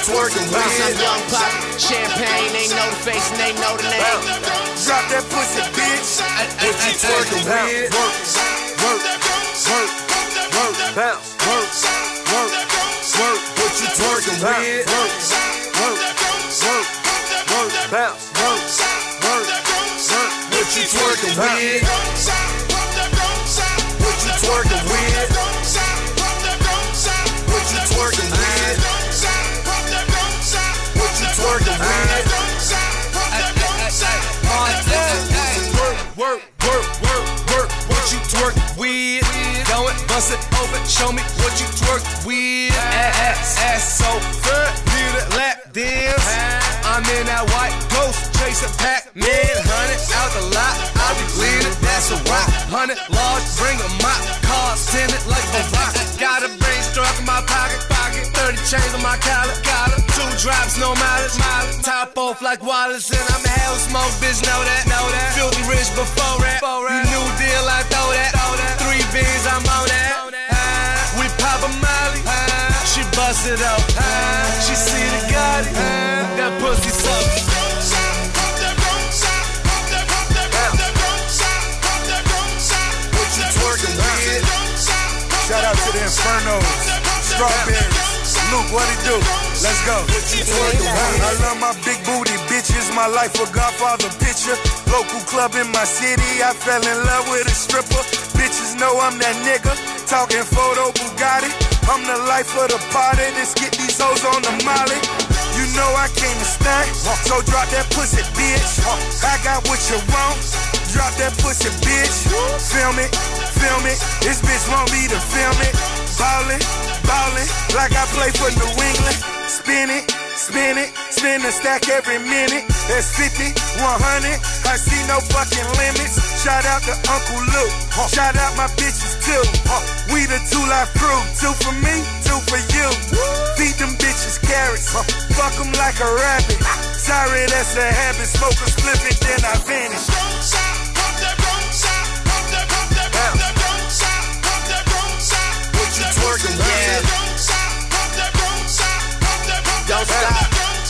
twerking with? I'm Young Pop, champagne, they know the face and they know the name. Drop that pussy, bitch. What you twerking with? Work, work, work, work, bounce, work, work, work. What you twerking with? Work, work, work, work, bounce, work, work, work. What you twerking with? What you twerking with? What you twerking with? What you twerking with? Work, work, work, work. What you twerk with? Go and bust it open. Show me what you twerk with. Ass so good. Need a lap dance. I'm in that white ghost chasing Pac-Man. 100 out the lot. I be leaning. That's a rock. 100 large. Bring a mop. Cars tinted like a rock. Got a brain struck in my pocket. 30 chains on my collar. 2 drops, no mileage. Top off like Wallace. And I'm a hell smoke, bitch, know that. Filthy rich before rap. You new deal, I throw that. 3 beans, I'm on that. We pop a molly. She bust it up. She see the Gotti. That pussy suck. What you twerking with? Shout out to the Infernos, Strawberries. Luke, what it do? Let's go. What you twerking with? I love my big booty bitches. My life a Godfather picture. Local club in my city. I fell in love with a stripper. Bitches know I'm that nigga. Talking photo Bugatti. I'm the life of the party. Let's get these hoes on the molly. You know I came to stunt, so drop that pussy, bitch. I got what you want. Drop that pussy, bitch. Film it, film it. This bitch want me to film it. Ballin', ballin', like I play for New England. Spin it, spin it, spin a stack every minute. That's 50, 100. I see no fucking limits. Shout out to Uncle Luke. Shout out my bitches too. We the 2 Live crew. 2 for me, 2 for you. Feed them bitches carrots. Fuck them like a rabbit. Sorry, that's a habit. Smoke a split it, then I vanish. What you twerking with? Don't stop.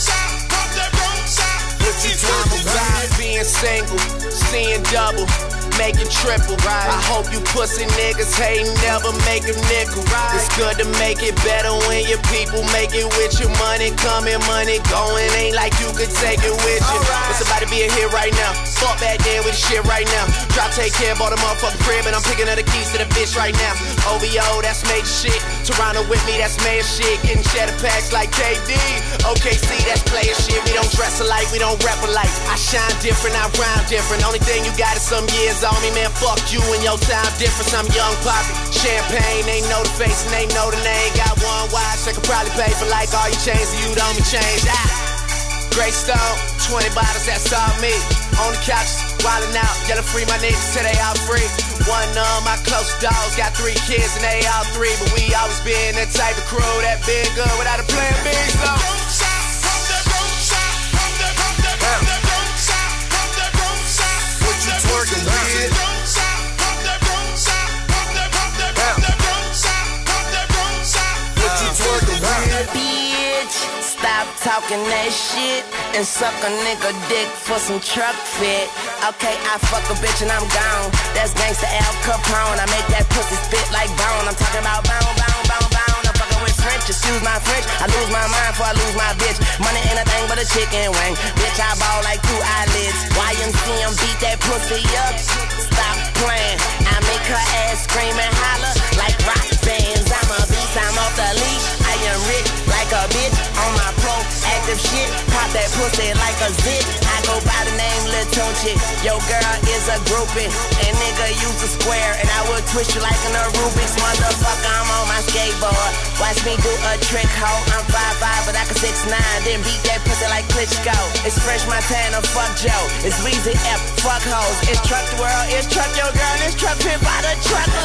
What you twerking with? Being single, seeing double, making triple. I hope you pussy niggas hate never make a nickel. It's good to make it better when your people make it with you. Money coming, money going. Ain't like you could take it with you. It's about to be a hit right now. Fuck back then with the shit right now. Drop, take care, bought a motherfucking crib, and I'm picking up the keys to the bitch right now. OVO, that's major shit. Toronto with me, that's mayor shit. Getting cheddar packs like KD. OKC, that's player shit. We don't dress alike, we don't rap alike. I shine different, I rhyme different. Only thing you got is some years on me, man. Fuck you and your time difference. I'm Young Poppy. Champagne, they know the face and they know the name. Got one watch, I could probably pay for like all your chains, so you don't be changed. Great Stone, 20 bottles, that's all me. On the couches, wildin' out, yelling free my niggas till they all free. One of my close dogs got 3 kids and they all 3, but we always been that type of crew that been good without a plan B. So what you twerking with? What you twerking with? Bitch, stop talking that shit and suck a nigga dick for some truck fit. Okay, I fuck a bitch and I'm gone. That's gangsta Al Capone. I make that pussy spit like bone. I'm talking about bone, bone, bone, bone. I'm fucking with French, excuse my French. I lose my mind before I lose my bitch. Money ain't a thing but a chicken wing. Bitch, I ball like 2 eyelids. YMCM beat that pussy up. Stop playing. I make her ass scream and holler like rock bands. I'm a beast, I'm off the leash. I am rich like a bitch on my proactive shit. Pop that pussy like a zit. I go by the name Lil Tunchi. Yo girl is a groupie, and nigga use a square, and I will twist you like an Rubik's. Motherfucker, I'm on my skateboard. Watch me do a trick, ho. I'm 5'5", but I can 6'9". Then beat that pussy like Klitschko. It's Fresh Montana, fuck Joe. It's Weezy F, fuck hoes. It's Truck the World, it's Truck your girl, it's Truck Pimp by the truck.